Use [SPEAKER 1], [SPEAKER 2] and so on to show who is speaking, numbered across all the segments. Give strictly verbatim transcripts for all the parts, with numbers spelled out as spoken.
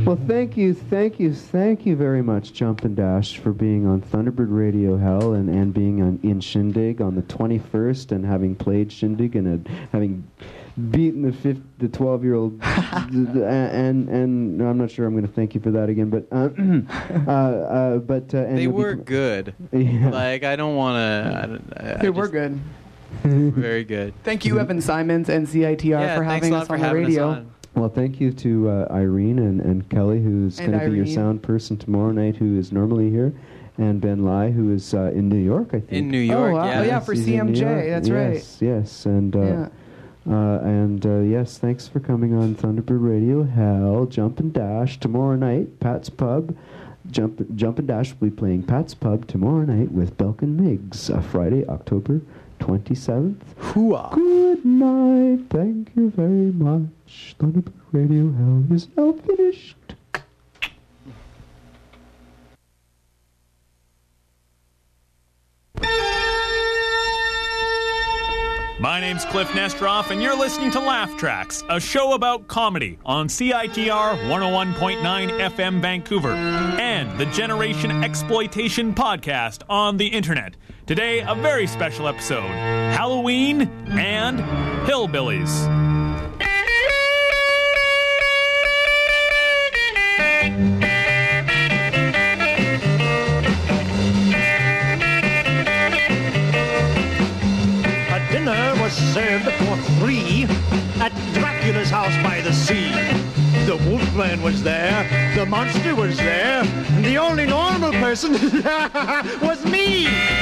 [SPEAKER 1] Well, thank you, thank you, thank you very much, Jump and Dash, for being on Thunderbird Radio Hell and, and being on, in Shindig on the twenty-first and having played Shindig and uh, having beaten the fifth, the twelve-year-old. and, and and no, I'm not sure I'm going to thank you for that again, but uh, uh, uh, but uh, and
[SPEAKER 2] they were
[SPEAKER 1] be,
[SPEAKER 2] good.
[SPEAKER 1] Yeah.
[SPEAKER 2] Like I don't want to.
[SPEAKER 3] They were good.
[SPEAKER 2] Very good.
[SPEAKER 3] Thank you, Evan Simons and C I T R
[SPEAKER 2] yeah,
[SPEAKER 3] for having us on the radio.
[SPEAKER 2] On.
[SPEAKER 1] Well, thank you to uh, Irene and, and Kelly, who's going to be your sound person tomorrow night, who is normally here, and Ben Lai, who is uh, in New York, I think.
[SPEAKER 2] In New York,
[SPEAKER 3] oh, wow.
[SPEAKER 2] yeah.
[SPEAKER 3] Oh, yeah, for
[SPEAKER 1] He's
[SPEAKER 3] C M J, that's
[SPEAKER 1] yes,
[SPEAKER 3] right.
[SPEAKER 1] Yes, yes, and uh,
[SPEAKER 3] yeah.
[SPEAKER 1] uh, and uh, yes, thanks for coming on Thunderbird Radio Hell, Jump and Dash tomorrow night, Pat's Pub. Jump, Jump and Dash will be playing Pat's Pub tomorrow night with Belk and Miggs, uh, Friday, October twenty-seventh.
[SPEAKER 3] Hooah.
[SPEAKER 1] Good night. Thank you very much. Thunderbird Radio Hell is now finished.
[SPEAKER 4] My name's Cliff Nestroff, and you're listening to Laugh Tracks, a show about comedy on C I T R one oh one point nine F M Vancouver and the Generation Exploitation podcast on the internet. Today, a very special episode, Halloween and Hillbillies.
[SPEAKER 5] Was served for three at Dracula's house by the sea. The Wolfman was there, the monster was there, and the only normal person was me.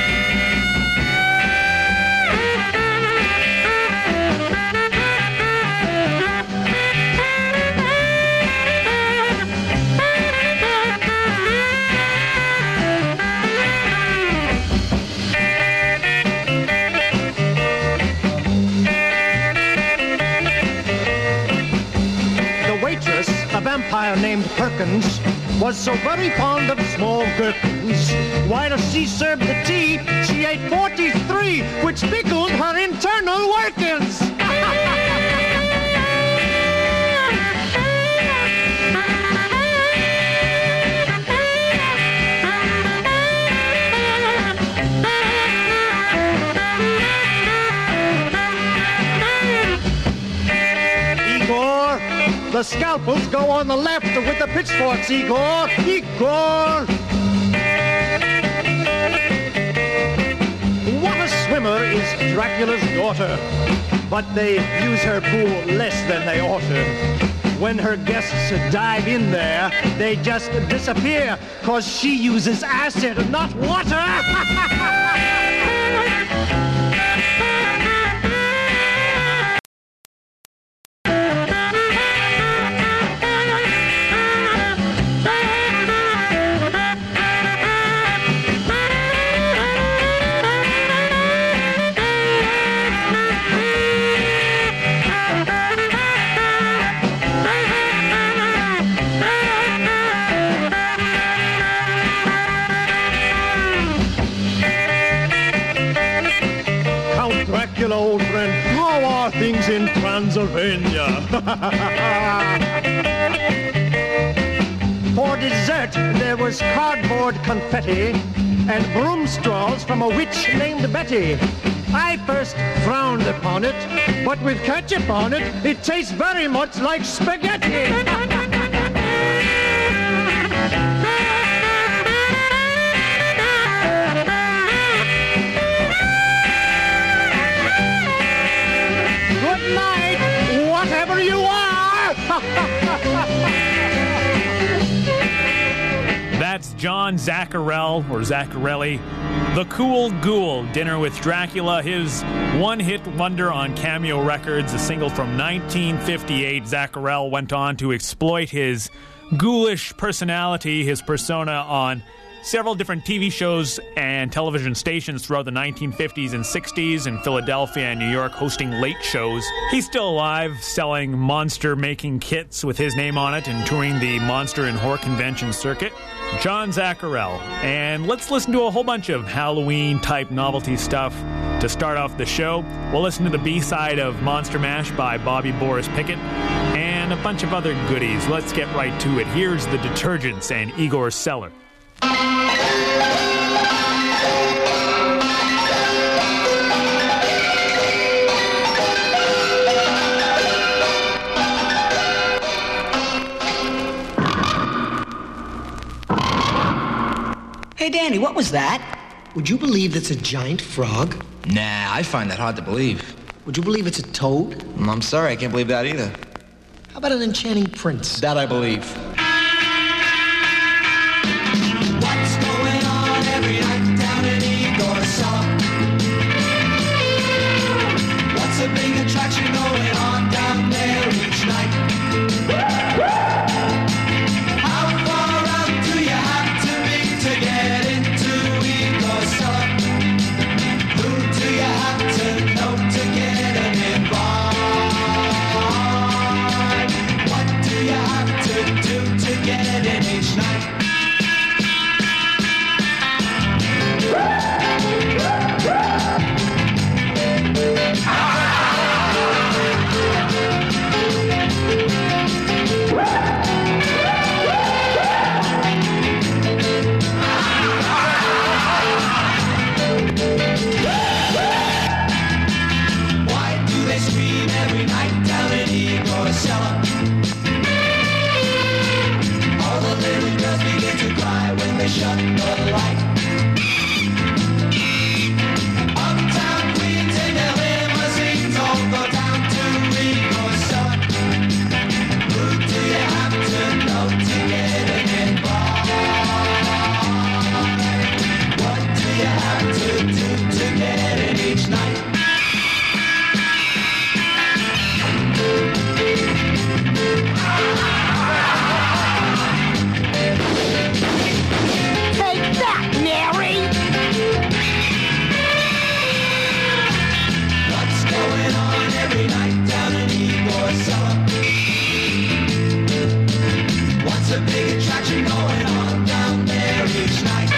[SPEAKER 5] A vampire named Perkins was so very fond of small gherkins. While she served the tea, she ate forty-three, which pickled her internal workings. The scalpels go on the left with the pitchforks, Igor. Igor! What a swimmer is Dracula's daughter. But they use her pool less than they ought to. When her guests dive in there, they just disappear, cause she uses acid, not water! Old friend, how are things in Transylvania? For dessert, there was cardboard confetti and broom straws from a witch named Betty. I first frowned upon it, but with ketchup on it, it tastes very much like spaghetti. Whatever you are!
[SPEAKER 4] That's John Zacharel, or Zacharelli, The Cool Ghoul, Dinner with Dracula, his one-hit wonder on Cameo Records, a single from nineteen fifty-eight. Zacharel went on to exploit his ghoulish personality, his persona, on several different T V shows and television stations throughout the nineteen fifties and sixties in Philadelphia and New York, hosting late shows. He's still alive, selling monster-making kits with his name on it and touring the Monster and Horror Convention circuit. John Zacharel. And let's listen to a whole bunch of Halloween-type novelty stuff to start off the show. We'll listen to the B-side of Monster Mash by Bobby Boris Pickett, and and a bunch of other goodies. Let's get right to it. Here's the detergents and Igor Seller.
[SPEAKER 6] Hey, Danny, what was that? Would you believe that's a giant frog?
[SPEAKER 7] Nah, I find that hard to believe.
[SPEAKER 6] Would you believe it's a toad?
[SPEAKER 7] Mm, I'm sorry, I can't believe that either.
[SPEAKER 6] How about an enchanting prince?
[SPEAKER 7] That I believe.
[SPEAKER 8] What's going on every night down in Igor's cellar? What's a big attraction going on down there each night? How far out do you have to be to get into Igor's cellar? Who do you have to know to get an invite? What do you have to do to get in each night? Why do they scream every night down in Igor's cellar? All the little girls begin to cry when they shut the light. Uptown queens in their limousines all go down to Igor's cellar. Who do you have to know to get an invite? What do you have to do to get in each night?
[SPEAKER 9] Take that, Mary!
[SPEAKER 8] What's going on every night down in Igor's cellar? What's a big attraction going on down there each night?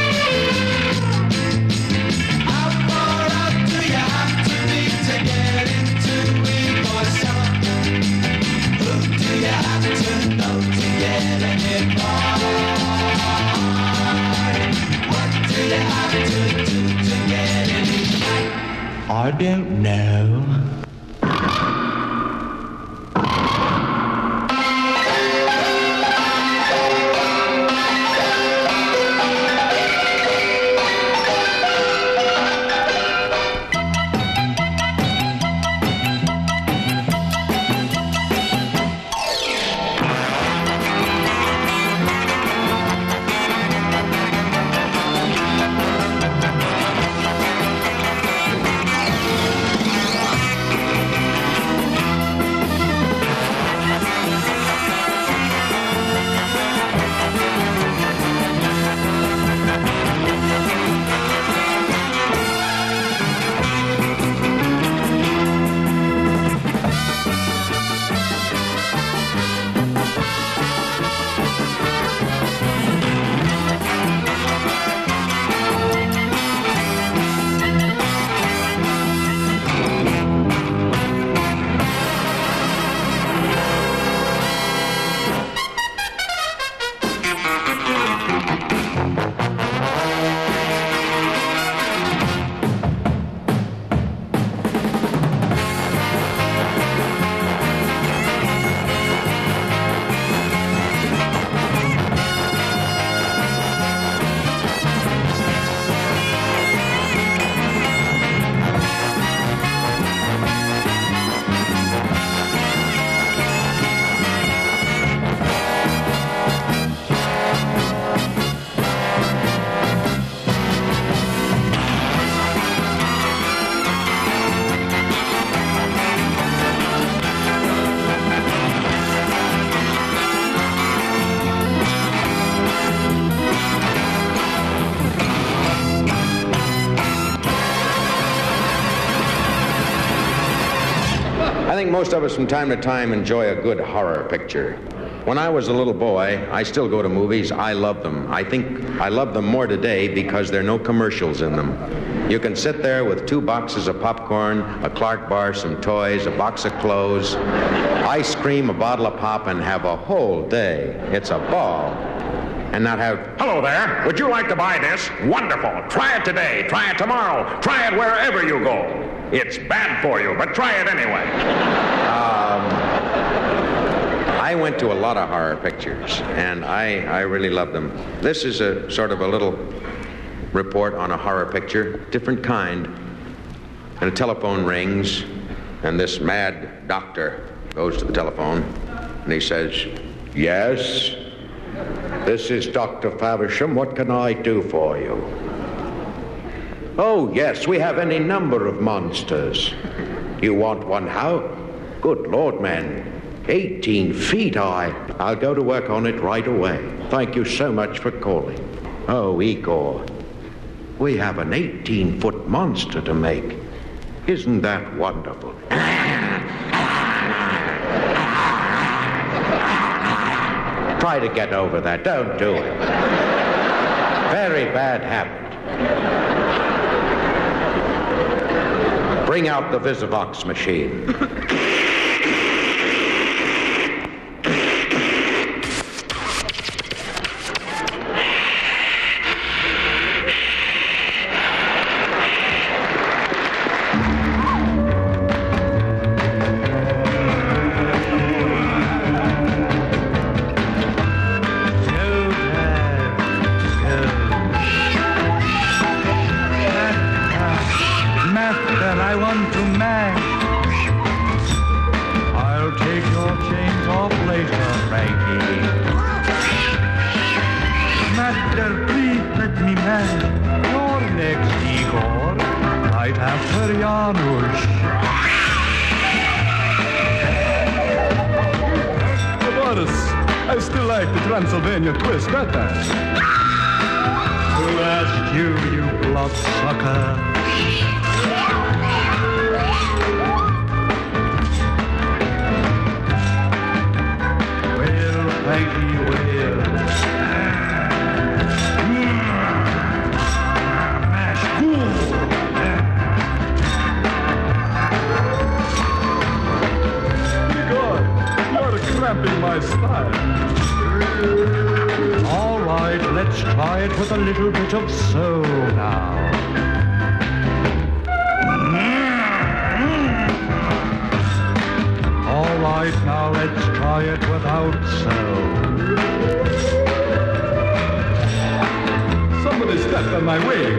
[SPEAKER 8] How far out do you have to be to get into Igor's cellar? Who do you have to know to get an invite? What do you have to do to get in each night?
[SPEAKER 7] I don't know.
[SPEAKER 10] I think most of us from time to time enjoy a good horror picture. When I was a little boy, I still go to movies. I love them. I think I love them more today because there are no commercials in them. You can sit there with two boxes of popcorn, a Clark bar, some toys, a box of clothes, ice cream, a bottle of pop, and have a whole day. It's a ball. And not have,
[SPEAKER 11] hello there, would you like to buy this? Wonderful. Try it today. Try it tomorrow. Try it wherever you go. It's bad for you, but try it anyway.
[SPEAKER 10] Um, I went to a lot of horror pictures, and I, I really love them. This is a sort of a little report on a horror picture, different kind. And a telephone rings, and this mad doctor goes to the telephone, and he says, yes? This is Doctor Faversham. What can I do for you? Oh, yes, we have any number of monsters. You want one how? Good Lord, man. eighteen feet high. I'll go to work on it right away. Thank you so much for calling. Oh, Igor, we have an eighteen-foot monster to make. Isn't that wonderful? Try to get over that. Don't do it. Very bad habit. Bring out the Visivox machine.
[SPEAKER 12] I still like the Transylvania twist better. Who asked you, you bloodsucker? Well, Frankie, well. Mash cool. Good. You're cramping my style. All right, let's try it with a little bit of soul now. All right, now let's try it without soul. Somebody stepped on my way.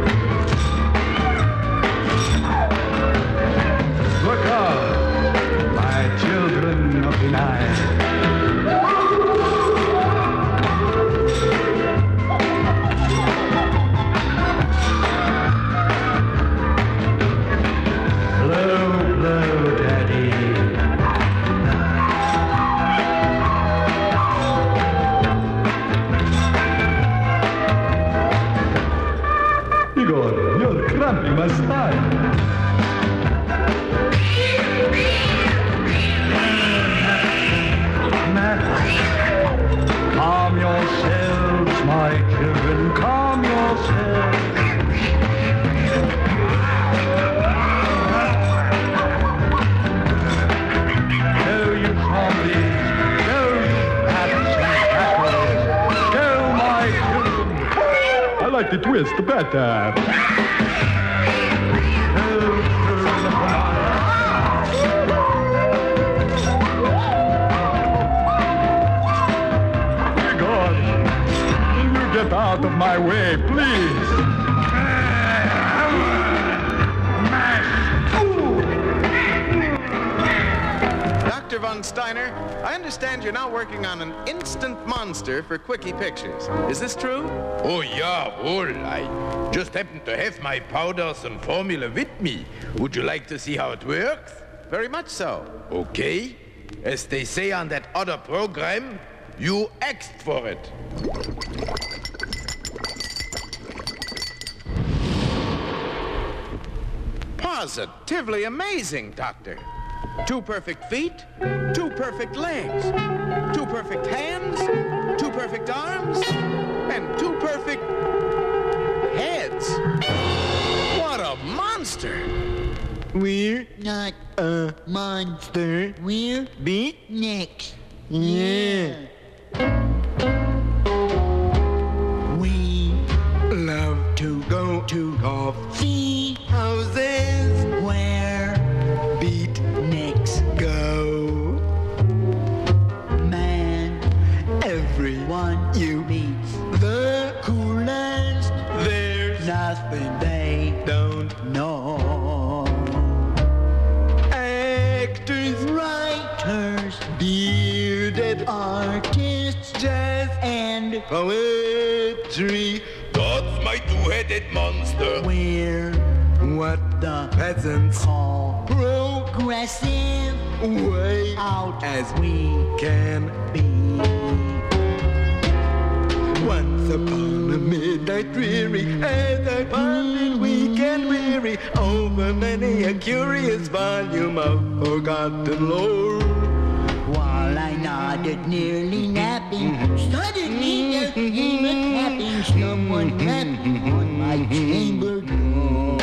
[SPEAKER 12] Look out, my children of the night. You must die. Calm yourselves, my children, calm yourselves. Go, you zombies, go, you rats and jackals, go, my children. I like the twist better. Get out of my way, please.
[SPEAKER 13] Doctor Von Steiner, I understand you're now working on an instant monster for Quickie Pictures. Is this true?
[SPEAKER 14] Oh, yeah, well, I just happen to have my powders and formula with me. Would you like to see how it works?
[SPEAKER 13] Very much so.
[SPEAKER 14] Okay. As they say on that other program, you asked for it.
[SPEAKER 13] Positively amazing, Doctor. Two perfect feet, two perfect legs, two perfect hands, two perfect arms, and two perfect heads. monster. We're
[SPEAKER 15] not
[SPEAKER 13] a
[SPEAKER 15] monster.
[SPEAKER 13] We're
[SPEAKER 15] beatniks.
[SPEAKER 13] Yeah.
[SPEAKER 15] We
[SPEAKER 13] love to go to
[SPEAKER 15] coffee
[SPEAKER 13] houses
[SPEAKER 15] where
[SPEAKER 13] beatniks go.
[SPEAKER 15] Man,
[SPEAKER 13] everyone
[SPEAKER 15] you meets
[SPEAKER 13] the
[SPEAKER 15] coolest.
[SPEAKER 13] There's
[SPEAKER 15] nothing they
[SPEAKER 13] don't
[SPEAKER 15] know.
[SPEAKER 13] Actors,
[SPEAKER 15] writers,
[SPEAKER 13] bearded
[SPEAKER 15] artists,
[SPEAKER 13] jazz
[SPEAKER 15] and
[SPEAKER 13] poetry.
[SPEAKER 14] That's my two-headed monster.
[SPEAKER 15] We're
[SPEAKER 13] what
[SPEAKER 15] the
[SPEAKER 13] peasants
[SPEAKER 15] call
[SPEAKER 13] progressive
[SPEAKER 15] way
[SPEAKER 13] out
[SPEAKER 15] as we
[SPEAKER 13] can
[SPEAKER 15] be.
[SPEAKER 13] Once upon a midnight dreary, as I pondered weak and weary over many a curious volume of forgotten lore.
[SPEAKER 15] While I nodded, nearly napping, suddenly there came a tapping, someone rapping on my chamber door.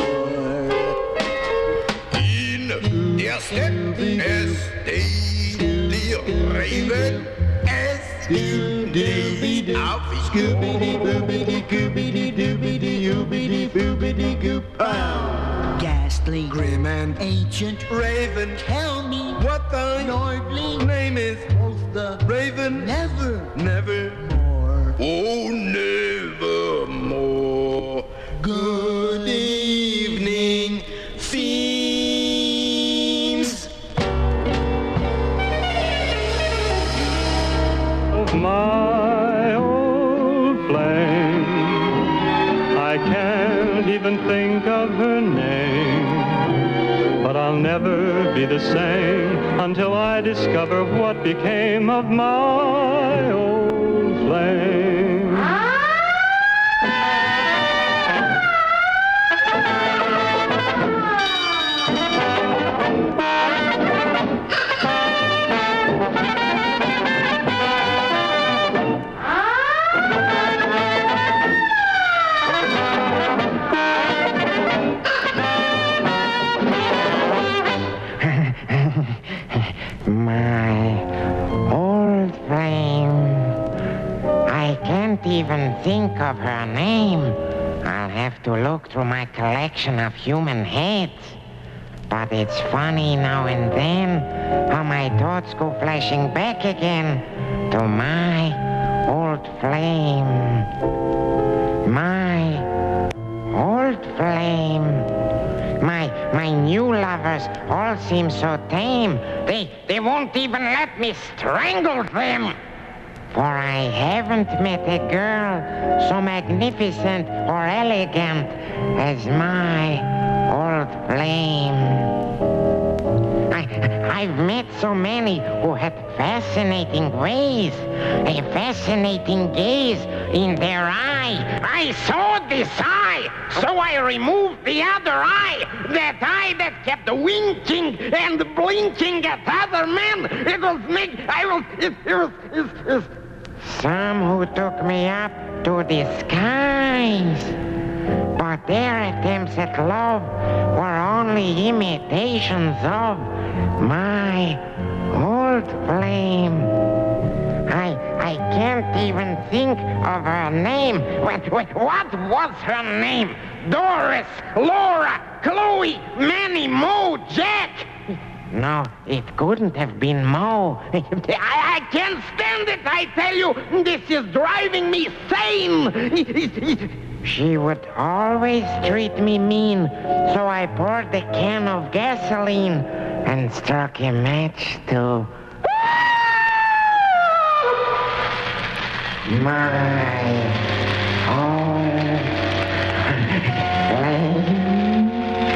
[SPEAKER 14] In der step es the raven as the auf
[SPEAKER 15] Ghastly,
[SPEAKER 13] grim and
[SPEAKER 15] ancient
[SPEAKER 13] raven,
[SPEAKER 15] tell me
[SPEAKER 13] what the
[SPEAKER 15] lordly
[SPEAKER 13] name is.
[SPEAKER 15] Both the
[SPEAKER 13] Raven,
[SPEAKER 15] never,
[SPEAKER 13] never
[SPEAKER 15] more.
[SPEAKER 14] Oh, nevermore.
[SPEAKER 13] Good evening, fiends.
[SPEAKER 12] Of my old flame, I can't even think of her name, but I'll never be the same until I discover what became of my old flame.
[SPEAKER 16] My old flame. I can't even think of her name. I'll have to look through my collection of human heads. But it's funny now and then how my thoughts go flashing back again to my old flame. My old flame. My my new lovers all seem so tame. They they won't even let me strangle them. For I haven't met a girl so magnificent or elegant as my old flame. I, I've met so many who had fascinating ways, a fascinating gaze in their eye. I saw this eye, so I removed the other eye, that eye that kept winking and blinking at other men. It was me, I was, it, it was, it, it. Some who took me up to the skies. But their attempts at love were only imitations of my old flame. I I can't even think of her name. Wait, wait, what was her name? Doris, Laura, Chloe, Manny, Mo, Jack. No, it couldn't have been Mo. I, I can't stand it, I tell you. This is driving me sane. She would always treat me mean, so I poured a can of gasoline and struck a match to my own flame.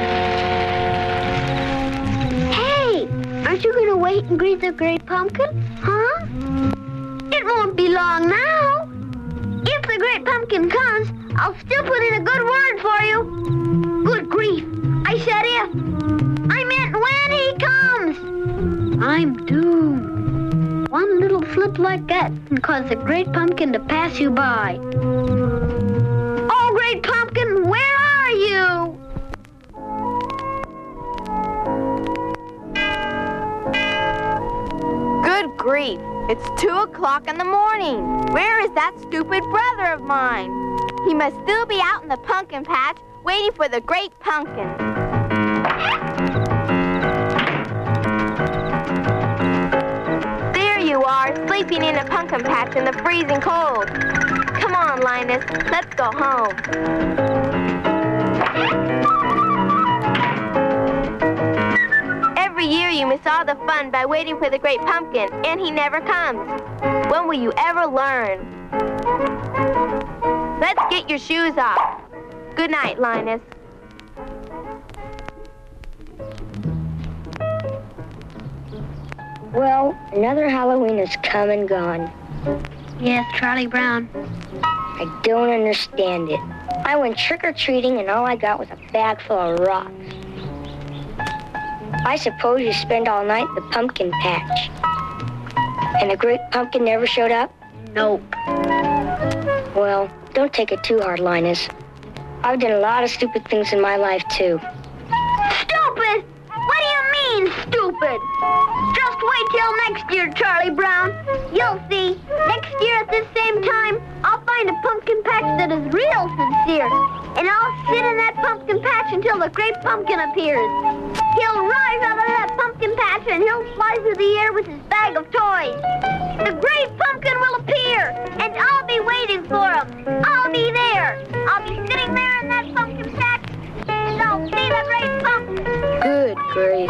[SPEAKER 17] Hey, aren't you going to wait and greet the great pumpkin? Huh? It won't be long now. If the great pumpkin comes, I'll still put in a good word for you. Good grief. I said if. I meant when he comes. I'm doomed. One little slip like that can cause the great pumpkin to pass you by. Oh, great pumpkin, where are you?
[SPEAKER 18] grief. It's two o'clock in the morning. Where is that stupid brother of mine? He must still be out in the pumpkin patch waiting for the great pumpkin. There you are, sleeping in a pumpkin patch in the freezing cold. Come on, Linus, let's go home. Every year you miss all the fun by waiting for the great pumpkin, and he never comes. When will you ever learn? Let's get your shoes off. Good night, Linus.
[SPEAKER 17] Well, another Halloween has come and gone. Yes, Charlie Brown. I don't understand it. I went trick-or-treating and all I got was a bag full of rocks. I suppose you spend all night in the pumpkin patch. And the great pumpkin never showed up? Nope. Well, don't take it too hard, Linus. I've done a lot of stupid things in my life, too.
[SPEAKER 9] Stupid? What do you mean, stupid? Just wait till next year, Charlie Brown. You'll see. Next year at this same time, I'll find a pumpkin patch that is real sincere. And I'll sit in that pumpkin patch until the great pumpkin appears. He'll rise out of that pumpkin patch and he'll fly through the air with his bag of toys. The great pumpkin will appear, and I'll be waiting for him. I'll be there. I'll be sitting there in that pumpkin patch, and I'll see the great pumpkin.
[SPEAKER 17] Good grief.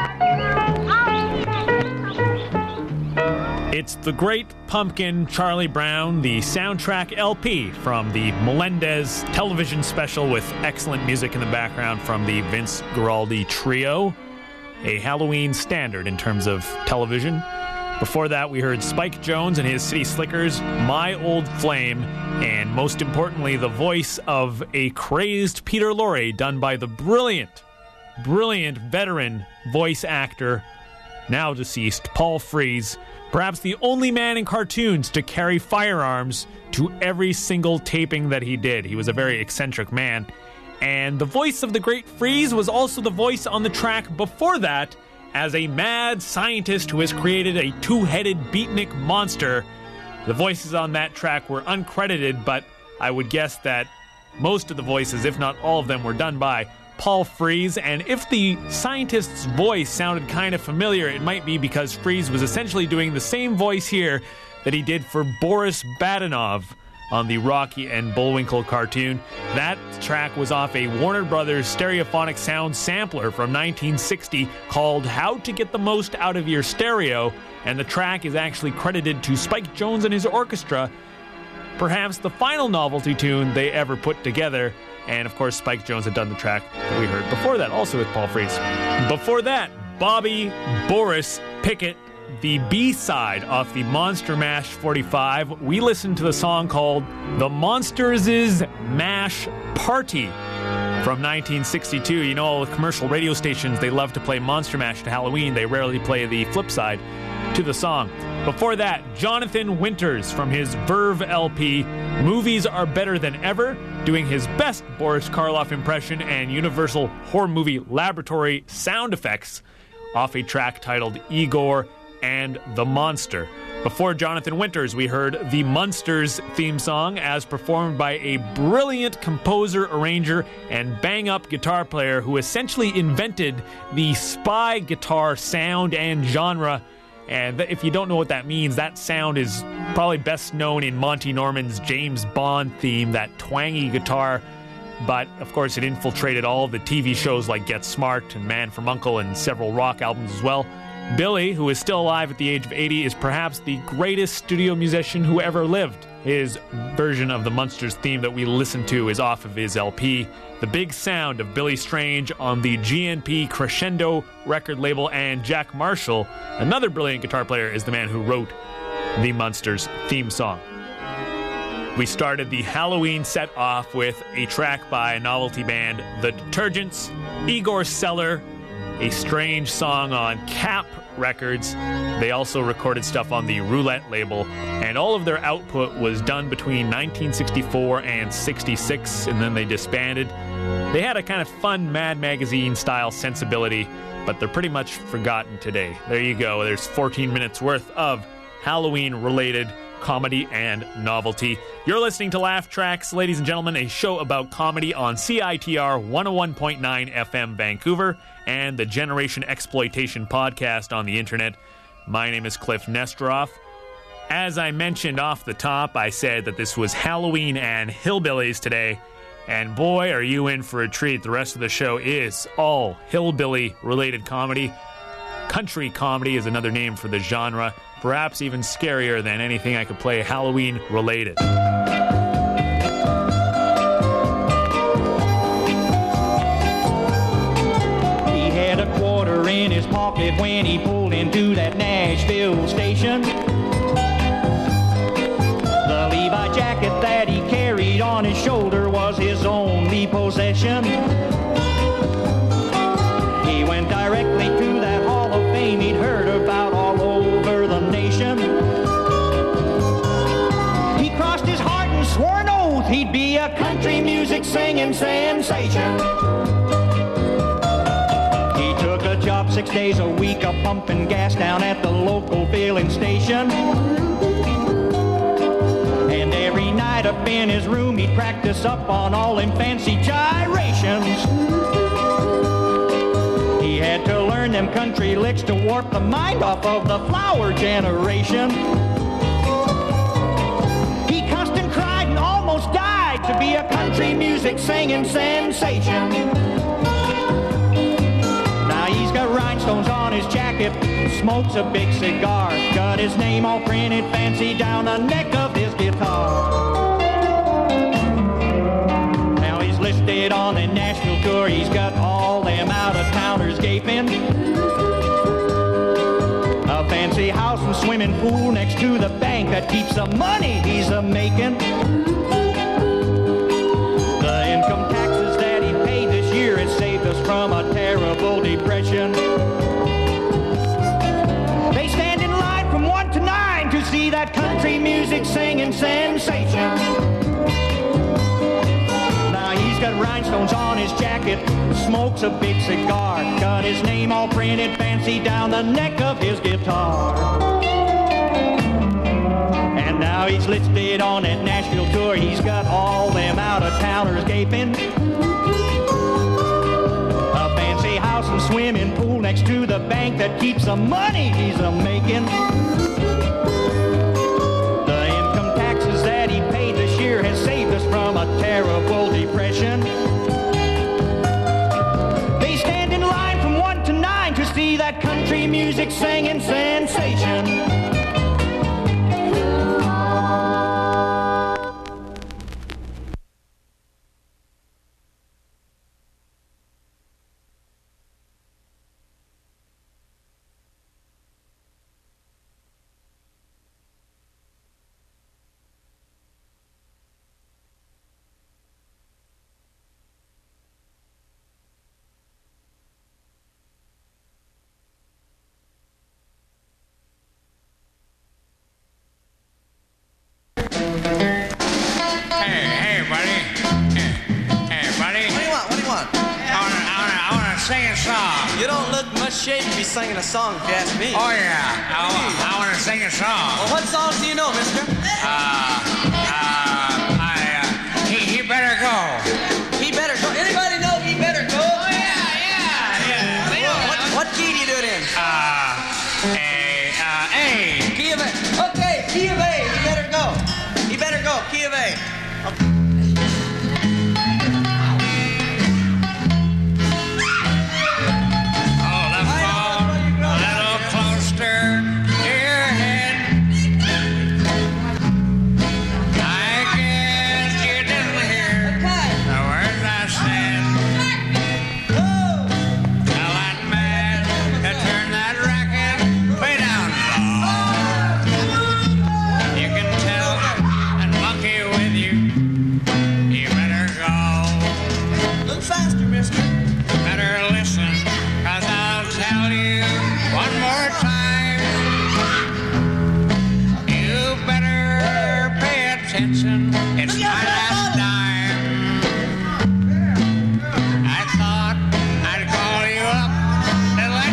[SPEAKER 4] It's The Great Pumpkin, Charlie Brown, the soundtrack L P from the Melendez television special with excellent music in the background from the Vince Guaraldi Trio, a Halloween standard in terms of television. Before that, we heard Spike Jones and his City Slickers, My Old Flame, and most importantly, the voice of a crazed Peter Lorre done by the brilliant, brilliant veteran voice actor, now deceased, Paul Frees, perhaps the only man in cartoons to carry firearms to every single taping that he did. He was a very eccentric man. And the voice of the great Freeze was also the voice on the track before that as a mad scientist who has created a two-headed beatnik monster. The voices on that track were uncredited, but I would guess that most of the voices, if not all of them, were done by Paul Frees. And if the scientist's voice sounded kind of familiar, it might be because Frees was essentially doing the same voice here that he did for Boris Badenov on the Rocky and Bullwinkle cartoon. That track was off a Warner Brothers stereophonic sound sampler from nineteen sixty called How to Get the Most Out of Your Stereo, and the track is actually credited to Spike Jones and his orchestra, perhaps the final novelty tune they ever put together. And of course, Spike Jones had done the track that we heard before that, also with Paul Frees. Before that, Bobby Boris Pickett, the B-side off the Monster Mash forty-five. We listened to the song called The Monsters' Mash Party from nineteen sixty-two. You know, all the commercial radio stations, they love to play Monster Mash to Halloween. They rarely play the flip side to the song. Before that, Jonathan Winters from his Verve L P, Movies Are Better Than Ever, doing his best Boris Karloff impression and Universal Horror Movie Laboratory sound effects off a track titled Igor and the Monster. Before Jonathan Winters, we heard the Munsters theme song as performed by a brilliant composer, arranger, and bang-up guitar player who essentially invented the spy guitar sound and genre. And if you don't know what that means, that sound is probably best known in Monty Norman's James Bond theme, that twangy guitar. But, of course, it infiltrated all of the T V shows like Get Smart and Man from U N C L E and several rock albums as well. Billy, who is still alive at the age of eighty, is perhaps the greatest studio musician who ever lived. His version of the Munsters theme that we listened to is off of his L P, The Big Sound of Billy Strange, on the G N P Crescendo record label. And Jack Marshall, another brilliant guitar player, is the man who wrote the Munsters theme song. We started the Halloween set off with a track by a novelty band, The Detergents, Igor Seller, a strange song on Cap Records. They also recorded stuff on the Roulette label, and all of their output was done between nineteen sixty-four and sixty-six, and then they disbanded. They had a kind of fun Mad Magazine style sensibility, but they're pretty much forgotten today. There you go. There's fourteen minutes worth of Halloween-related comedy and novelty. You're listening to Laugh Tracks, ladies and gentlemen, a show about comedy on C I T R one oh one point nine F M Vancouver and the Generation Exploitation podcast on the internet. My name is Cliff Nestoroff. As I mentioned off the top, I said that this was Halloween and hillbillies today, and boy, are you in for a treat. The rest of the show is all hillbilly-related comedy. Country comedy is another name for the genre, perhaps even scarier than anything I could play Halloween-related.
[SPEAKER 19] He had a quarter in his pocket when he pulled into that Nashville station. The Levi jacket that he carried on his shoulder was his only possession. He went directly to that Hall of Fame he'd heard about all over the nation. He crossed his heart and swore an oath he'd be a country music singing sensation. He took a job six days a week of pumping gas down at the local filling station. And every night up in his room he'd practice up on all them fancy gyrations. He had to learn them country licks to warp the mind off of the flower generation. He cussed and cried and almost died to be a country music singing sensation. Now he's got rhinestones on his jacket, smokes a big cigar, got his name all printed fancy down the neck of his guitar. Now he's listed on the Nashville tour, he's got all them out-of-towners gaping. A fancy house and swimming pool next to the bank that keeps the money he's a-making. The income taxes that he paid this year has saved us from a terrible depression. They stand in line from one to nine to see that country music singing sensation. Now he's got rhinestones on his jacket, smokes a big cigar, got his name all printed fancy down the neck of his guitar. And now he's listed on that Nashville tour, he's got all them out-of-towners gaping. A fancy house and swimming pool next to the bank that keeps the money he's a-making. The income taxes that he paid this year has saved us from a terrible depression. They stand in line from one to nine to see that country music singing sensation.
[SPEAKER 20] Singing a song, if you ask me.
[SPEAKER 21] Oh, yeah. I, I want to sing a song.
[SPEAKER 20] Well, what songs do you know, mister?
[SPEAKER 21] Uh, uh, I, uh, he, he better go.
[SPEAKER 20] He better go. Anybody know he better go?
[SPEAKER 21] Oh, yeah, yeah, yeah.
[SPEAKER 20] Well, what, what key do you do it in?
[SPEAKER 21] Uh, A, uh, A.
[SPEAKER 20] Key of A. Okay, key of A. He better go. He better go. Key of A. Okay.
[SPEAKER 21] It's my last dime. I thought I'd call you up and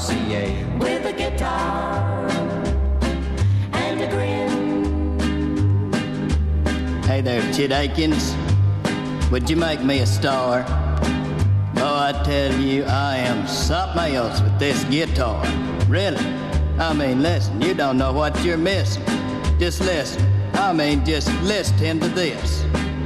[SPEAKER 2] C A with a guitar and a grin.
[SPEAKER 22] Hey there, Chet Akins. Would you make me a star? Oh, I tell you, I am something else with this guitar. Really? I mean, listen, you don't know what you're missing. Just listen. I mean, just listen to this.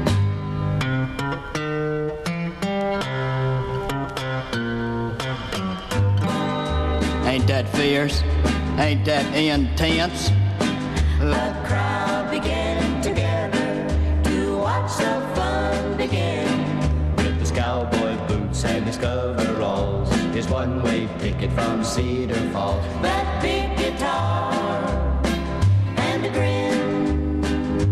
[SPEAKER 22] Ain't that fierce? Ain't that intense?
[SPEAKER 2] The crowd began to gather to watch the fun begin. With his cowboy boots and his coveralls, his one-way ticket from Cedar Falls. That big guitar and a grin.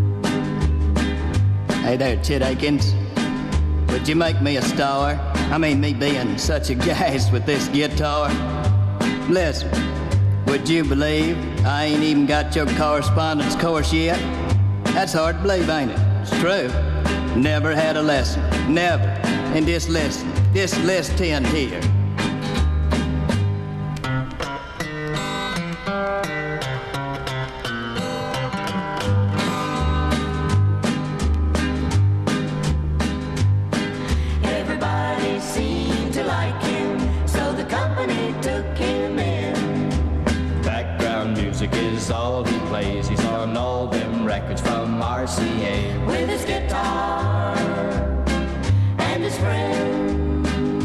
[SPEAKER 22] Hey there, Chet Akins. Would you make me a star? I mean, me being such a gas with this guitar. Listen, would you believe I ain't even got your correspondence course yet? That's hard to believe, ain't it? It's true. Never had a lesson. Never. And just listen. Just listen here.
[SPEAKER 2] Everybody seemed to like him, so the company took him in. Background music is all he plays. He's on all them records from R C A with his guitar and his friend.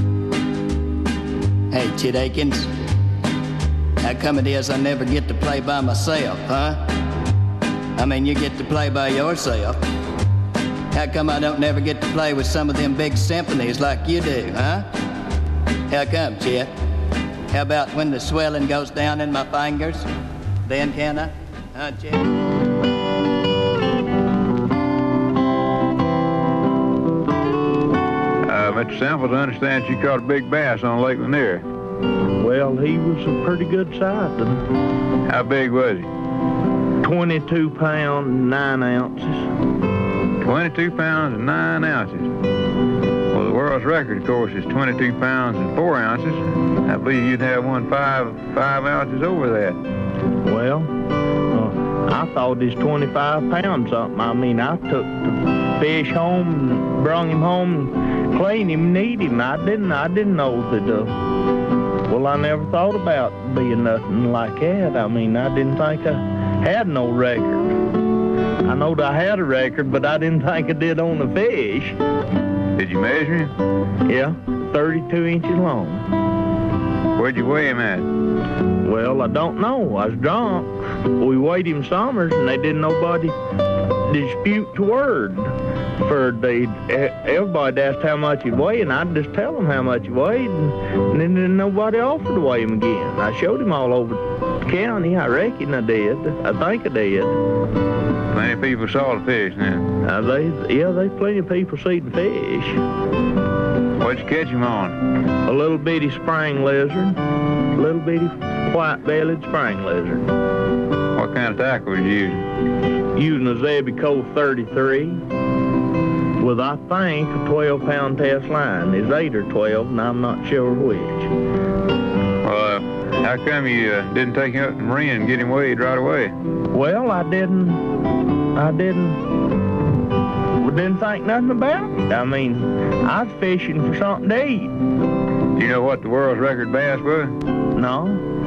[SPEAKER 22] Hey, Chet Akins. How come it is I never get to play by myself, huh? I mean, you get to play by yourself. How come I don't never get to play with some of them big symphonies like you do, huh? How come, Chet? How about when the swelling goes down in my fingers? Then can I? Huh, Chet?
[SPEAKER 23] Uh, Mister Samples, I understand you caught a big bass on Lake Lanier.
[SPEAKER 24] Well, he was a pretty good size.
[SPEAKER 23] How big was he?
[SPEAKER 24] twenty-two pounds, nine ounces.
[SPEAKER 23] twenty-two pounds and nine ounces. Well, the world's record, of course, is twenty-two pounds and four ounces. I believe you'd have one five five ounces over that.
[SPEAKER 24] Well, uh, I thought it was twenty-five pounds something. I mean, I took the fish home, and brought him home, and cleaned him, and eat him. I didn't. I didn't know that. Uh, well, I never thought about being nothing like that. I mean, I didn't think I had no record. I know that I had a record, but I didn't think I did on the fish.
[SPEAKER 23] Did you measure him?
[SPEAKER 24] Yeah, thirty-two inches long.
[SPEAKER 23] Where'd you weigh him at?
[SPEAKER 24] Well, I don't know. I was drunk. We weighed him summers, and they didn't nobody dispute the word. For they, everybody asked how much he'd weigh, and I'd just tell them how much he weighed, and, and then didn't nobody offer to weigh him again. I showed him all over the county. I reckon I did. I think I did.
[SPEAKER 23] Plenty of people saw the fish now.
[SPEAKER 24] Uh, they, yeah, there's plenty of people seen the fish.
[SPEAKER 23] What'd you catch him on?
[SPEAKER 24] A little bitty spring lizard. A little bitty white-bellied spring lizard.
[SPEAKER 23] What kind of tackle was you using?
[SPEAKER 24] Using a Zebby thirty-three with, I think, a twelve pound test line. It's eight or twelve, and I'm not sure which.
[SPEAKER 23] Well, uh, how come you uh, didn't take him up to the marina and get him weighed right away?
[SPEAKER 24] Well, I didn't. I didn't. Didn't think nothing about it. I mean, I was fishing for something to eat.
[SPEAKER 23] Do you know what the world's record bass was?
[SPEAKER 24] No.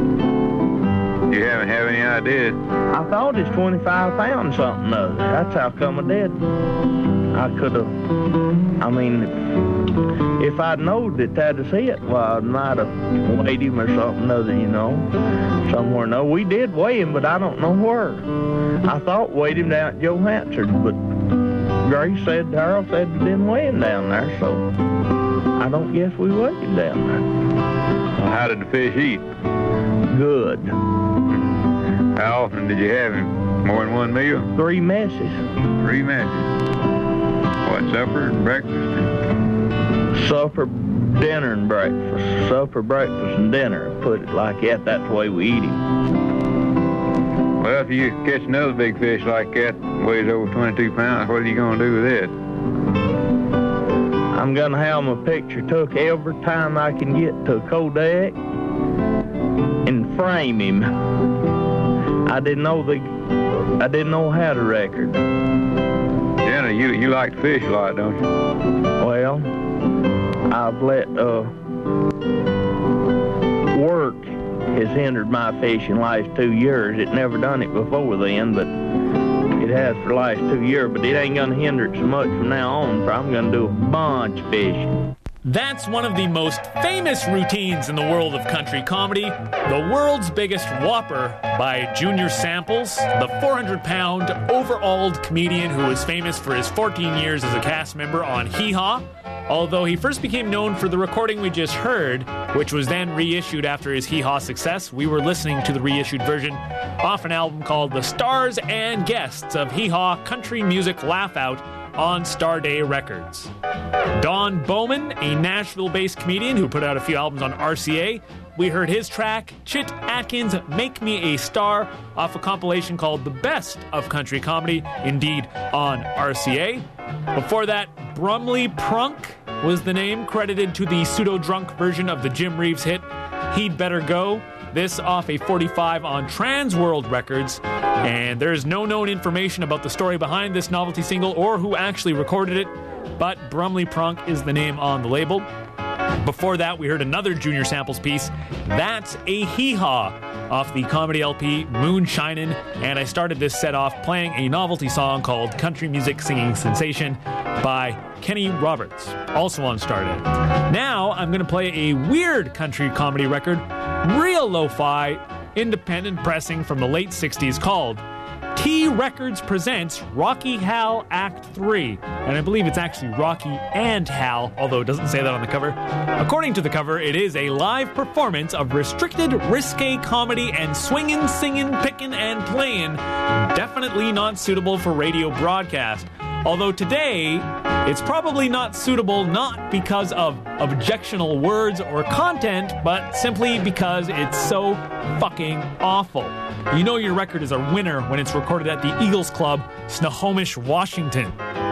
[SPEAKER 23] You haven't have any idea?
[SPEAKER 24] I thought it's twenty-five pounds something other. That's how come I did. I could have, I mean, if I'd known that that was it, well, I might have weighed him or something other, you know, somewhere. No, we did weigh him, but I don't know where. I thought weighed him down at Joe Hansard, but Grace said, Harold said we didn't weigh him down there, so I don't guess we weighed him down there.
[SPEAKER 23] Well, how did the fish eat?
[SPEAKER 24] Good.
[SPEAKER 23] How often did you have him? More than one meal?
[SPEAKER 24] Three messes.
[SPEAKER 23] Three messes. What, supper and breakfast?
[SPEAKER 24] Supper, dinner, and breakfast. Supper, breakfast, and dinner. Put it like that, that's the way we eat him.
[SPEAKER 23] Well, if you catch another big fish like that, weighs over twenty-two pounds, what are you going to do with it?
[SPEAKER 24] I'm going to have my picture took every time I can get to Kodak. and frame him. I didn't know the, I didn't know how to record.
[SPEAKER 23] Jenna, you you like to fish a lot, don't you?
[SPEAKER 24] Well, I've let uh, work has hindered my fishing last two years. It never done it before then, but it has for the last two years. But it ain't gonna hinder it so much from now on, for I'm gonna do a bunch of fishing.
[SPEAKER 4] That's one of the most famous routines in the world of country comedy, The World's Biggest Whopper by Junior Samples, the four hundred pound, overalled comedian who was famous for his fourteen years as a cast member on Hee Haw, although he first became known for the recording we just heard, which was then reissued after his Hee Haw success. We were listening to the reissued version off an album called The Stars and Guests of Hee Haw Country Music Laugh Out on Starday Records. Don Bowman, a Nashville-based comedian who put out a few albums on R C A, we heard his track, Chet Atkins' Make Me a Star, off a compilation called The Best of Country Comedy, indeed on R C A. Before that, Brumley Prunk was the name credited to the pseudo-drunk version of the Jim Reeves hit, He'd Better Go. This off a forty-five on Trans World Records, and there's no known information about the story behind this novelty single or who actually recorded it, but Brumley Prunk is the name on the label. Before that, we heard another Junior Samples piece, That's a Hee Haw, off the comedy L P Moonshinin', and I started this set off playing a novelty song called Country Music Singing Sensation by Kenny Roberts, also on Starday. Now I'm going to play a weird country comedy record, real lo-fi, independent pressing from the late sixties called T Records Presents Rocky Hal Act three. And I believe it's actually Rocky and Hal, although it doesn't say that on the cover. According to the cover, it is a live performance of restricted, risque comedy and swingin', singin', pickin', and playin', definitely not suitable for radio broadcast. Although today, it's probably not suitable not because of objectionable words or content, but simply because it's so fucking awful. You know your record is a winner when it's recorded at the Eagles Club, Snohomish, Washington.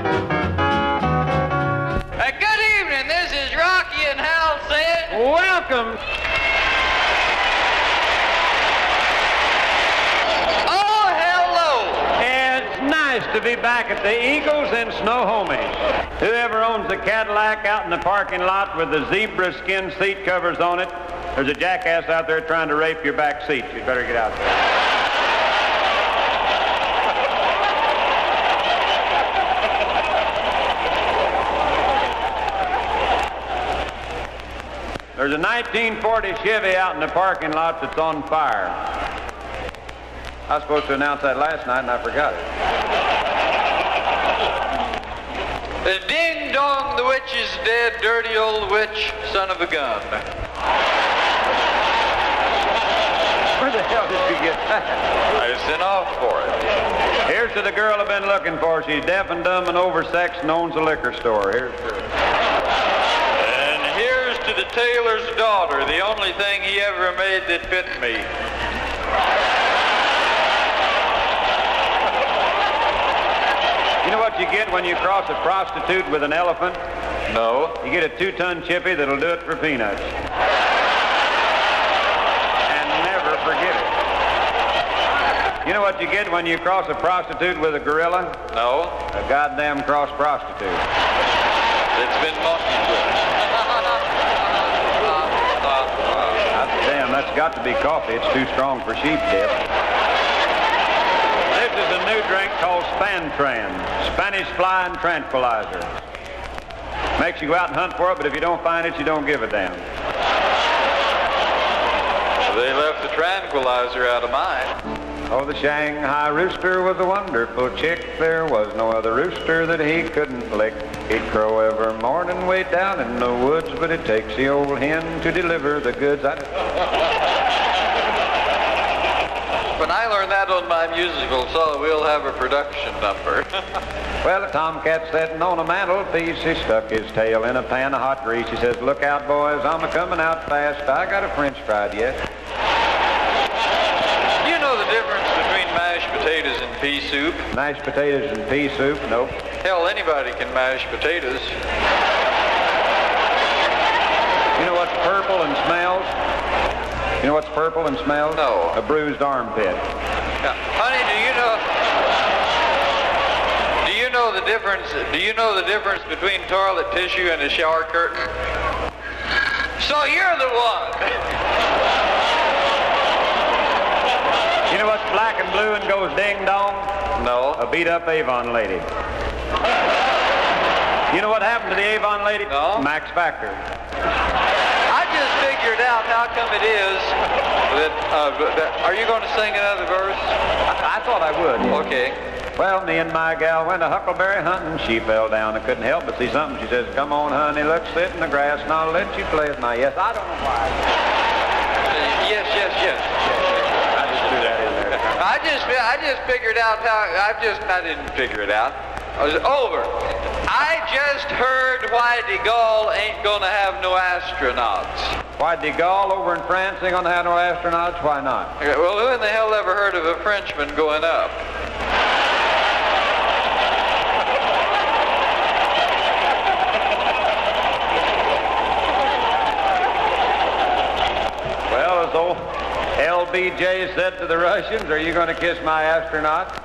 [SPEAKER 1] Uh, good evening, this is Rocky and Hal saying, welcome.
[SPEAKER 3] Nice to be back at the Eagles in Snohomish. Whoever owns a Cadillac out in the parking lot with the zebra skin seat covers on it, there's a jackass out there trying to rape your back seat. You'd better get out there. There's a nineteen forty Chevy out in the parking lot that's on fire. I was supposed to announce that last night and I forgot it.
[SPEAKER 1] The ding dong, the witch is dead, dirty old witch, son of a gun.
[SPEAKER 3] Where the hell did you get that?
[SPEAKER 1] I sent off for it.
[SPEAKER 3] Here's to the girl I've been looking for. She's deaf and dumb and oversexed and owns a liquor store. Here's to her.
[SPEAKER 1] And here's to the tailor's daughter, the only thing he ever made that fit me.
[SPEAKER 3] You know what you get when you cross a prostitute with an elephant?
[SPEAKER 1] No.
[SPEAKER 3] You get a two-ton chippy that'll do it for peanuts. And never forget it. You know what you get when you cross a prostitute with a gorilla?
[SPEAKER 1] No.
[SPEAKER 3] A goddamn cross prostitute.
[SPEAKER 1] It's been monkeyed with.
[SPEAKER 3] Damn, that's got to be coffee. It's too strong for sheep dip. This is a new drink called Spantran, Spanish Flying Tranquilizer. Makes you go out and hunt for it, but if you don't find it, you don't give a damn.
[SPEAKER 1] They left the tranquilizer out of mine.
[SPEAKER 3] Oh, the Shanghai rooster was a wonderful chick. There was no other rooster that he couldn't lick. He'd crow every morning way down in the woods, but it takes the old hen to deliver the goods. I...
[SPEAKER 1] When I learned that on my musical, so we'll have a production number.
[SPEAKER 3] Well, a tomcat sitting on a mantelpiece, he stuck his tail in a pan of hot grease. He says, look out, boys, I'm a-coming out fast. I got a French fried yet.
[SPEAKER 1] You know the difference between mashed potatoes and pea soup?
[SPEAKER 3] Mashed potatoes and pea soup? Nope.
[SPEAKER 1] Hell, anybody can mash potatoes.
[SPEAKER 3] You know what's purple and smells? You know what's purple and smells?
[SPEAKER 1] No.
[SPEAKER 3] A bruised armpit.
[SPEAKER 1] Now, honey, do you know? Do you know the difference? Do you know the difference between toilet tissue and a shower curtain? So you're the one.
[SPEAKER 3] You know what's black and blue and goes ding dong?
[SPEAKER 1] No.
[SPEAKER 3] A beat up Avon lady. You know what happened to the Avon lady?
[SPEAKER 1] No.
[SPEAKER 3] Max Factor.
[SPEAKER 1] I just figured out how come it is that, uh, that are you going to sing another verse?
[SPEAKER 3] I, I thought I would. Yeah.
[SPEAKER 1] Okay.
[SPEAKER 3] Well, me and my gal went a huckleberry hunting. She fell down. I couldn't help but see something. She says, come on, honey, let's sit in the grass and I'll let you play with my yes. I don't know why.
[SPEAKER 1] Uh, yes, yes, yes.
[SPEAKER 3] I just threw that in there.
[SPEAKER 1] I just, I just figured out how, I just, I didn't figure it out. I was over. I just heard why de Gaulle ain't gonna have no astronauts.
[SPEAKER 3] Why, de Gaulle over in France ain't gonna have no astronauts? Why not?
[SPEAKER 1] Well, who in the hell ever heard of a Frenchman going up?
[SPEAKER 3] Well, as old L B J said to the Russians, are you gonna kiss my astronaut?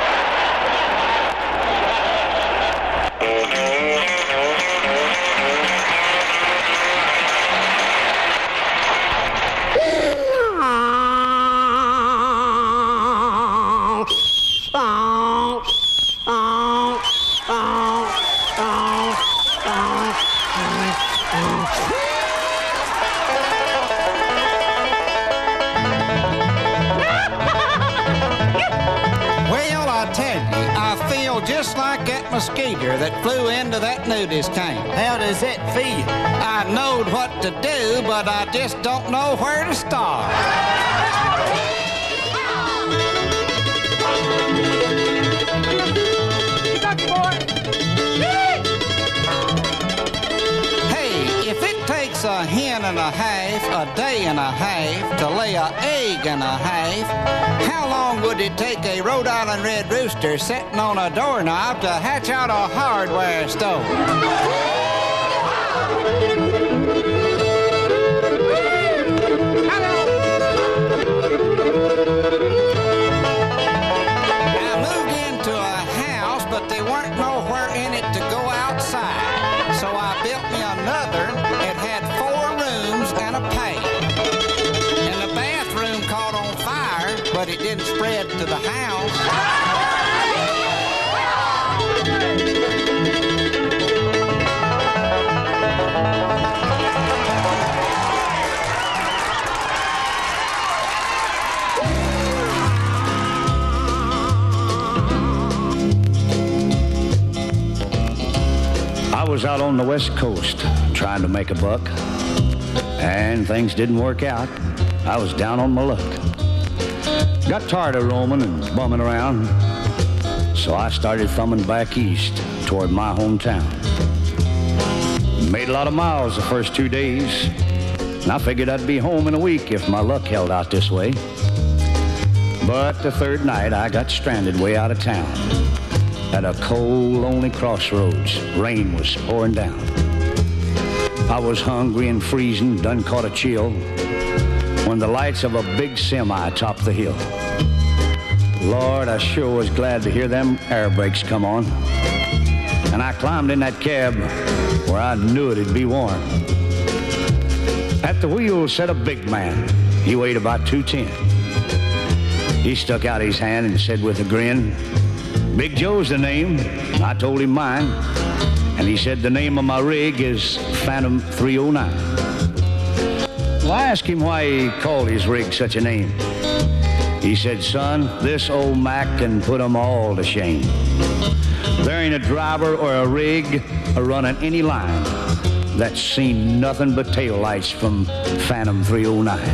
[SPEAKER 5] Just like that mosquito that flew into that nudist camp.
[SPEAKER 6] How does that feel?
[SPEAKER 5] I knowed what to do, but I just don't know where to start. Hey, if it takes a hen and a half, a day and a half, to lay an egg and a half, how long would it take a Rhode Island red rooster sitting on a doorknob to hatch out a hardware store? I moved into a house, but there weren't nowhere in it to go outside. So I built me another. It had four rooms and a pay. And the bathroom caught on fire, but it didn't spread to the house.
[SPEAKER 7] I was out on the West Coast trying to make a buck, and things didn't work out. I was down on my luck. Got tired of roaming and bumming around, so I started thumbing back east toward my hometown. Made a lot of miles the first two days, and I figured I'd be home in a week if my luck held out this way. But the third night, I got stranded way out of town at a cold, lonely crossroads. Rain was pouring down. I was hungry and freezing, done caught a chill, when the lights of a big semi topped the hill. Lord, I sure was glad to hear them air brakes come on. And I climbed in that cab where I knew it'd be warm. At the wheel sat a big man. He weighed about two ten. He stuck out his hand and said with a grin, Big Joe's the name. I told him mine. And he said the name of my rig is Phantom three oh nine. Well, I asked him why he called his rig such a name. He said, son, this old Mac can put 'em all to shame. There ain't a driver or a rig a running any line that's seen nothing but taillights from Phantom three oh nine.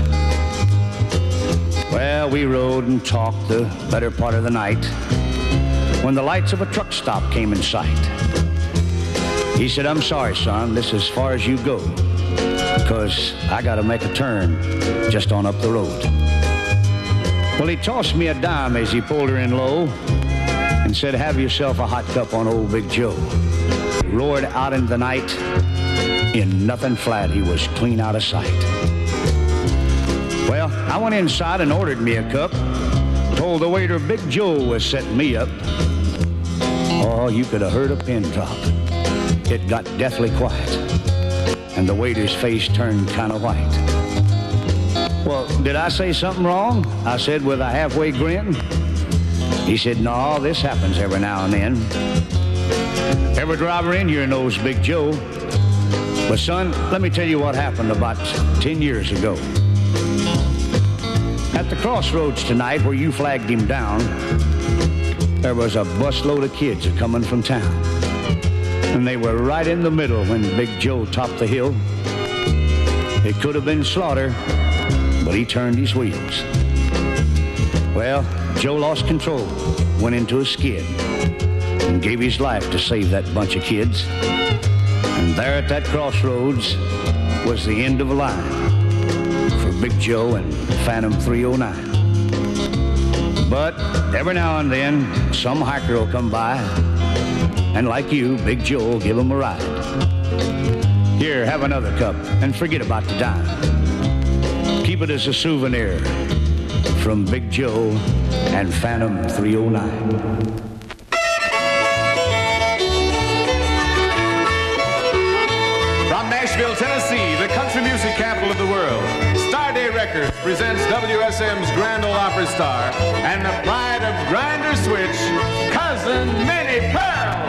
[SPEAKER 7] Well, we rode and talked the better part of the night when the lights of a truck stop came in sight. He said, I'm sorry, son, this is as far as you go, because I got to make a turn just on up the road. Well, he tossed me a dime as he pulled her in low and said, have yourself a hot cup on old Big Joe. He roared out into the night. In nothing flat, he was clean out of sight. Well, I went inside and ordered me a cup. Told the waiter Big Joe was setting me up. Oh, you could have heard a pin drop. It got deathly quiet, and the waiter's face turned kind of white. Well, did I say something wrong? I said with a halfway grin. He said, no, this happens every now and then. Every driver in here knows Big Joe. But son, let me tell you what happened about ten years ago. At the crossroads tonight where you flagged him down, there was a busload of kids a-coming from town. And they were right in the middle when Big Joe topped the hill. It could have been slaughter, but he turned his wheels. Well, Joe lost control, went into a skid, and gave his life to save that bunch of kids. And there at that crossroads was the end of a line for Big Joe and Phantom three oh nine. But every now and then, some hiker will come by, and like you, Big Joe will give him a ride. Here, have another cup, and forget about the dime. Keep it as a souvenir from Big Joe and Phantom three oh nine.
[SPEAKER 6] Nashville, Tennessee, the country music capital of the world, Starday Records presents W S M's Grand Ole Opry star and the pride of Grinder Switch, Cousin Minnie Pearl.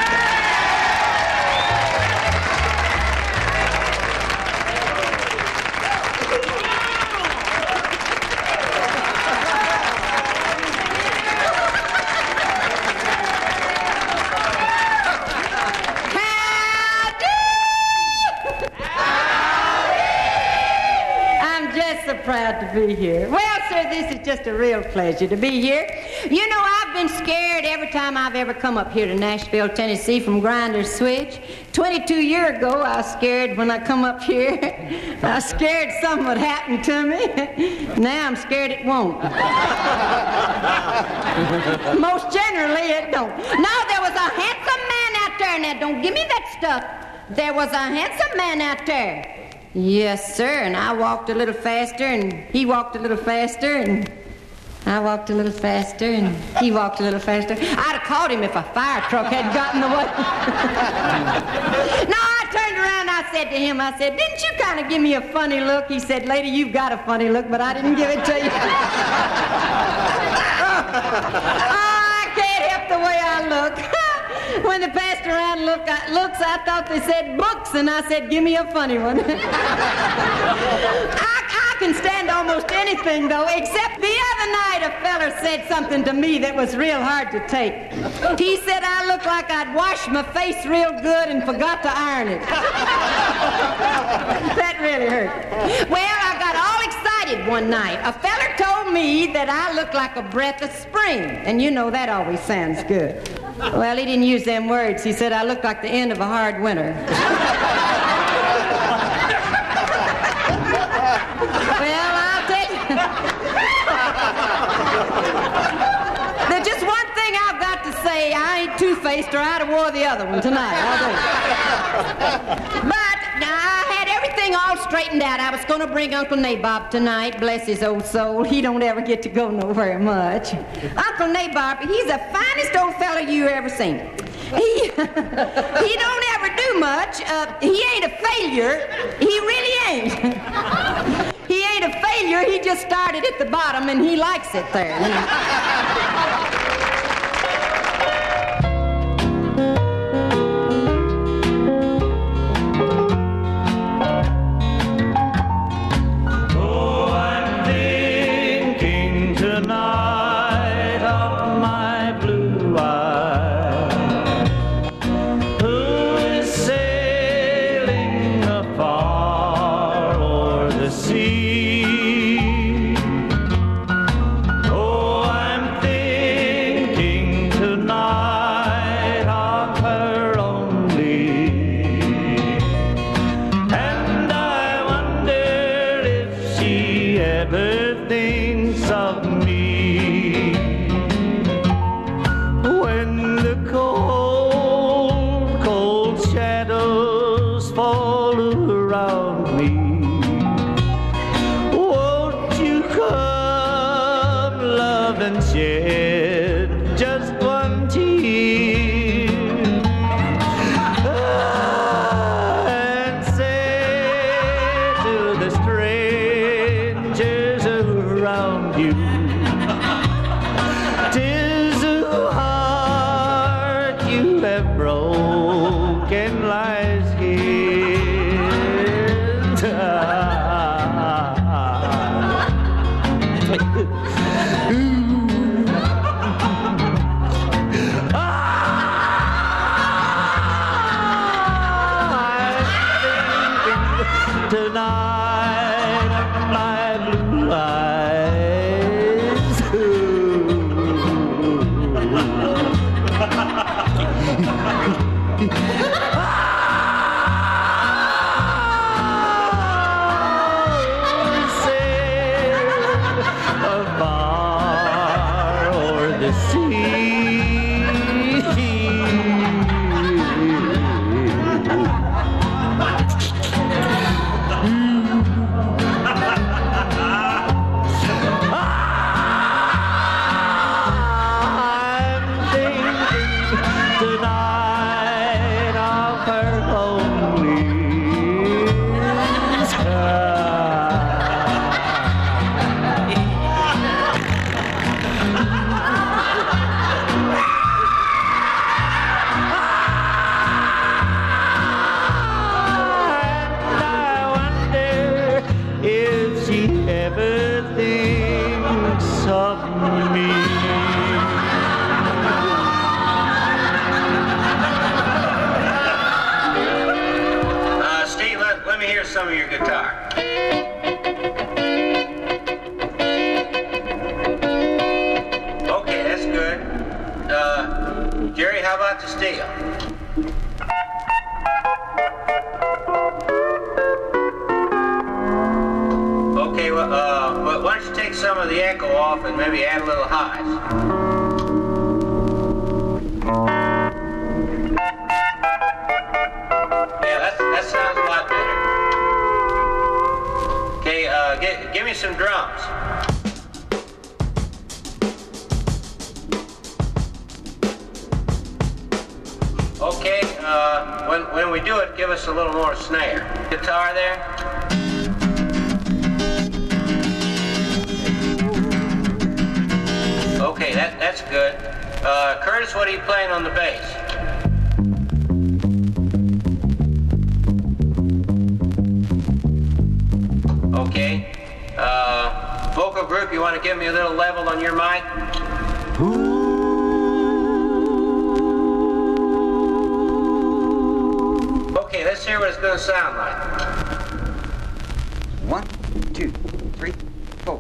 [SPEAKER 8] Proud to be here. Well, sir, this is just a real pleasure to be here. You know, I've been scared every time I've ever come up here to Nashville, Tennessee from Grinder Switch. twenty-two years ago, I was scared when I come up here. I was scared something would happen to me. Now I'm scared it won't. Most generally, it don't. Now, there was a handsome man out there. Now, don't give me that stuff. There was a handsome man out there. Yes, sir, and I walked a little faster, and he walked a little faster, and I walked a little faster, and he walked a little faster. I'd have caught him if a fire truck had gotten away. No, I turned around, I said to him, I said, didn't you kind of give me a funny look? He said, lady, you've got a funny look, but I didn't give it to you. Oh, I can't help the way I look. When they passed around look, I, looks, I thought they said books, and I said, give me a funny one. I, I can stand almost anything, though, except the other night a feller said something to me that was real hard to take. He said I looked like I'd washed my face real good and forgot to iron it. That really hurt. Well, I got all excited one night. A feller told me that I looked like a breath of spring, and you know that always sounds good. Well, he didn't use them words. He said I looked like the end of a hard winter. Well, I'll tell you. There's just one thing I've got to say. I ain't two-faced, or I'd have wore the other one tonight. I'll tell you. But now I had everything all straightened out. I was going to bring Uncle Nabob tonight. Bless his old soul. He don't ever get to go nowhere much. Uncle Nabob, he's the finest old fella you ever seen. He, he don't ever do much. Uh, he ain't a failure. He really ain't. He ain't a failure. He just started at the bottom, and he likes it there.
[SPEAKER 10] Fall around me. Won't
[SPEAKER 19] than shed just one tear and say to the strangers around you, "'Tis a heart you have broken lies here." Tonight of my blue eyes. Sail afar o'er the sea. Tonight of her lonely and I wonder if she ever thinks of me.
[SPEAKER 10] Let me hear some of your guitar. Okay, that's good. Uh, Jerry, how about the steel? Okay, well, uh, well, why don't you take some of the echo off and maybe add a little highs? Yeah, that's, that sounds a lot better. Okay, uh, get, give me some drums. Okay, uh, when, when we do it, give us a little more snare. Guitar there? Okay, that, that's good. Uh, Curtis, what are you playing on the bass? Okay. Uh, vocal group, you want to give me a little level on your mic? Okay, let's hear what it's going to sound like.
[SPEAKER 11] One, two, three, four.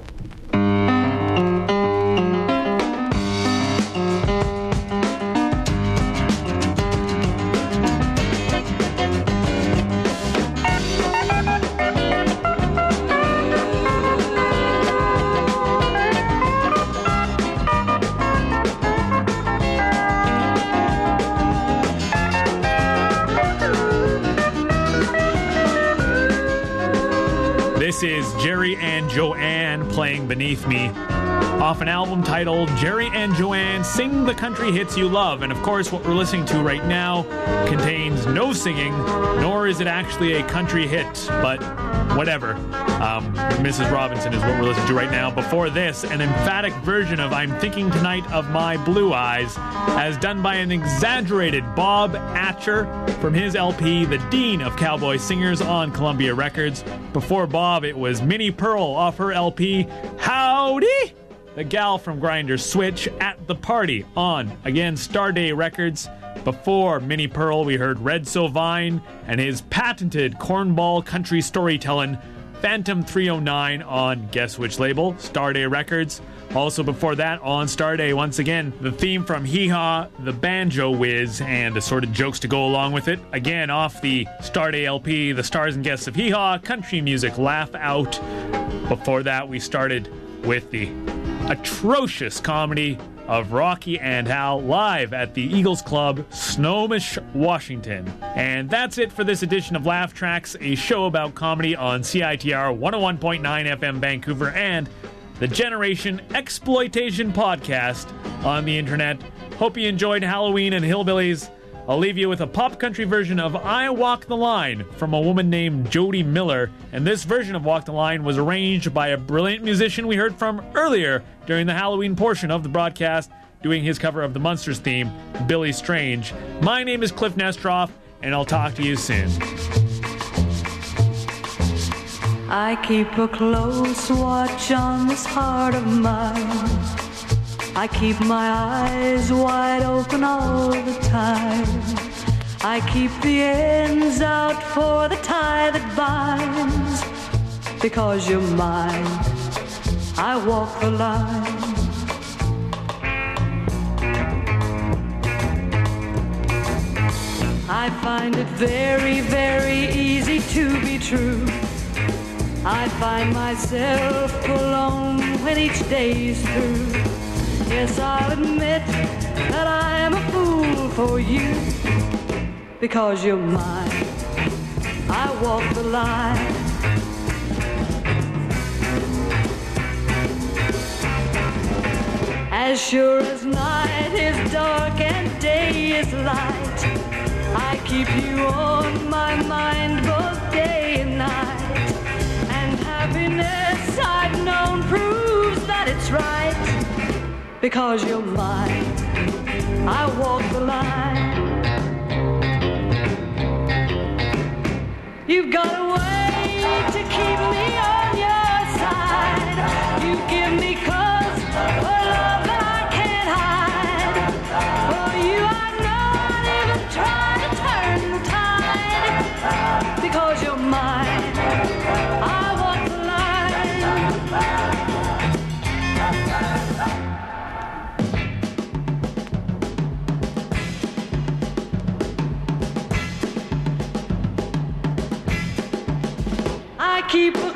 [SPEAKER 4] This is Jerry and Joanne playing Beneath Me off an album titled Jerry and Joanne Sing the Country Hits You Love. And of course, what we're listening to right now contains no singing, nor is it actually a country hit, but whatever. Um, Missus Robinson is what we're listening to right now. Before this, an emphatic version of I'm Thinking Tonight of My Blue Eyes, as done by an exaggerated Bob Atcher from his L P, The Dean of Cowboy Singers on Columbia Records. Before Bob, it was Minnie Pearl off her L P, Howdy! The gal from Grinders Switch at the Party on, again, Starday Records. Before Minnie Pearl, we heard Red Sovine and his patented cornball country storytelling, Phantom three oh nine on guess which label? Starday Records. Also before that, on Starday, once again, the theme from Hee Haw, the Banjo Whiz, and assorted jokes to go along with it. Again, off the Starday L P, the stars and guests of Hee Haw, country music, Laugh Out. Before that, we started with the atrocious comedy of Rocky and Hal live at the Eagles Club, Snohomish, Washington. And that's it for this edition of Laugh Tracks, a show about comedy on C I T R one oh one point nine F M Vancouver and the Generation Exploitation podcast on the internet. Hope you enjoyed Halloween and Hillbillies. I'll leave you with a pop country version of I Walk the Line from a woman named Jody Miller. And this version of Walk the Line was arranged by a brilliant musician we heard from earlier during the Halloween portion of the broadcast, doing his cover of the Munsters theme, Billy Strange. My name is Cliff Nestroff, and I'll talk to you soon.
[SPEAKER 12] I keep a close watch on this heart of mine. I keep my eyes wide open all the time. I keep the ends out for the tie that binds. Because you're mine, I walk the line. I find it very, very easy to be true. I find myself alone when each day's through. Yes, I'll admit that I'm a fool for you. Because you're mine, I walk the line. As sure as night is dark and day is light, I keep you on my mind both day and night. And happiness I've known proves that it's right. Because you're mine, I walk the line. You've got a way to keep me on your side. You give me cause for love that I can't hide. For you I know I'd even try to turn the tide. Because you're mine, I walk the line. I keep a